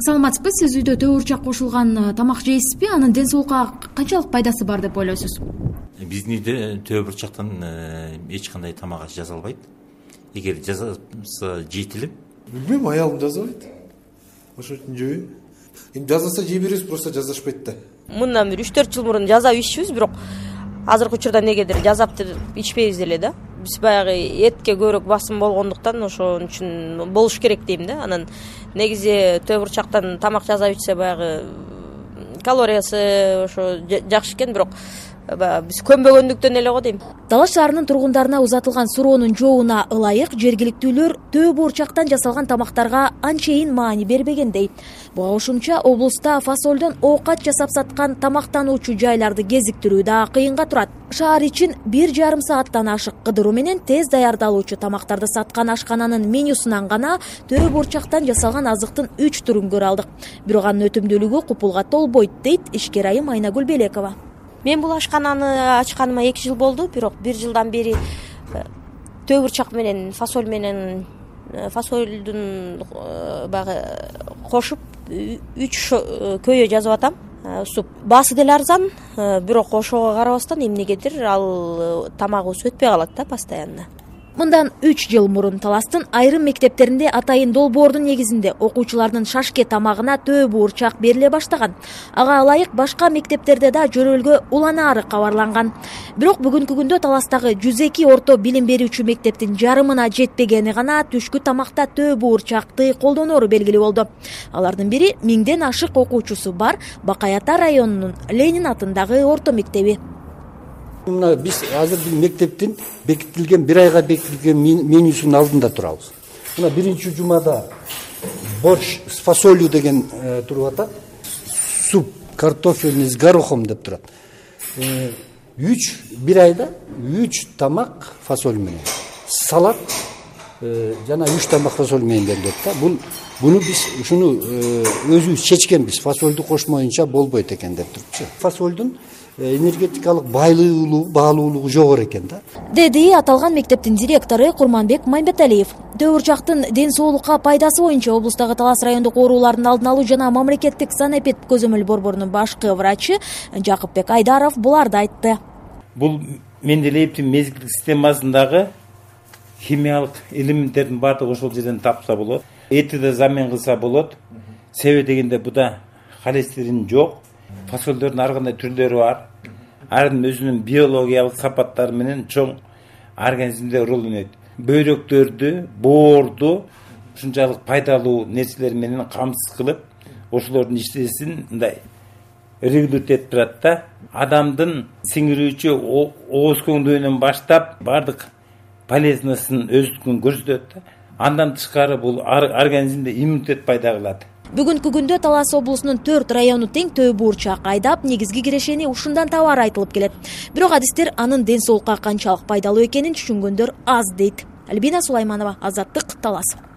Саламатсызбы, сиз үйдө төбурчак кошулган тамак жейсизби? Анын ден соолукка канчалык пайдасы бар деп ойлойсуз? Биздин үйдө төбурчактан эч кандай тамак жасалбайт. Эгер жасалса жейтилип, билбейм, аялым жасабайт. Ошон үчүн жебейм. Эми жасаса жей беребиз, просто жасашпайт да. Мындан бир 3-4 жыл мурун жасап иччүбүз, бирок азыркы учурда негедир жасап ичпейбиз эле да. Биз баягы этке көбүрөөк басым болгондуктан ошон үчүн болуш керек дейм да. Анан негизи төбурчактан тамак жасап ичсе баягы калориясы ошо жакшы экен, бирок биз көнбөгөндүктөн эле го дейм. Талаш шаарынын тургундарына узатылган суроонун жообуна ылайык жергиликтүүлөр төбурчактан жасалган тамактарга анчейин маани бербегендей. Буга кошумча облуста фасолдон оокат жасап саткан тамактануучу жайларды кезиктирүү да кыйынга турат. Шаар ичин 1,5 сааттан ашык кыдыруу менен тез даярдалуучу тамактарды саткан ашкананын менюсунан гана төбурчактан жасалган азыктын 3 түрүн көрө алдык. Бирок анын өтүмдүүлүгү купулга толбойт дейт ишкер айым Айнагүл Белекова. Мен бул ашкананы ачканыма 2 жыл болду, бирок 1 жылдан бери төбурчак менен фасольдун баягы кошуп 3 көйө жазып атам. Суп баасы деле арзан, бирок ошого карабастан эмнегедир ал тамагыбыз өтпөй калат да постоянно. Мындан 3 жыл мурун Таластын айрым мектептеринде атайын долбоордун негизинде окуучулардын шашке тамагына төбурчак бериле баштаган. Ага ылайык башка мектептерде да жөрөлгө уланаары кабарланган. Бирок бүгүнкү күндө Таластагы 102 орто билим берүүчү мектептин жарымына жетпегени гана түшкү тамакта төбурчакты колдоноору белгилүү болду. Алардын бири 1000ден ашык окуучусу бар Бакай Ата районунун Ленин атындагы орто мектеби. Мына биз азыр мектептин бекитилген 1 айга бекитилген менюсунун алдында турабыз. Мына биринчи жумада борщ с фасолью деген туруп атат. Суп картофельный с горохом деп турат. 1 айда 3 тамак фасоль менен. Салат жана 3 тамак фасоль менен берилет да. Буну биз ушуну өзүбүз чечкенбиз. Фасольду кошмоюнча болбойт экен деп турупчу. Фасольдун энергетикалык баалуулугу жогору экен да, деди аталган мектептин директору Курманбек Мамбеталиев. Төбурчактын ден соолукка пайдасы боюнча облустагы Талас райондук оорулардын алдын алуу жана мамлекеттик санэпид көзөмөл борборунун башкы врачы Жакыпбек Айдаров буларды айтты. Бул Менделеевдин мезгилдик системасындагы химиялык элементтердин баардыгы ошол жерден тапса болот. Эти да замен кылса болот. Себеби дегенде буда холестерин жок. Фасолдордун ар кандай түрлөрү бар. Ардын өзүнүн биологиялык сапаттары менен чоң организмде рол ойнойт. Бөйрөктөрдү, боорду ушунчалык пайдалуу нерселер менен камсыз кылып, ошолордун иштесин мындай регулировать этип турат да. Адамдын сиңирүүчү ооз көңдөөнөн баштап бардык полезностун өздүгүн көрсөтөт да. Андан тышкары бул организмде иммунитет пайда кылат. Бүгүнкү күндө Талас облусунун 4 району тең төбурчак айдап, негизги кирешени ушундан табары айтылып келет. Бирок адистер анын ден соолукка канчалык пайдалуу экенин түшүнгөндөр аз дейт. Альбина Сулайманова, Азаттык, Талас.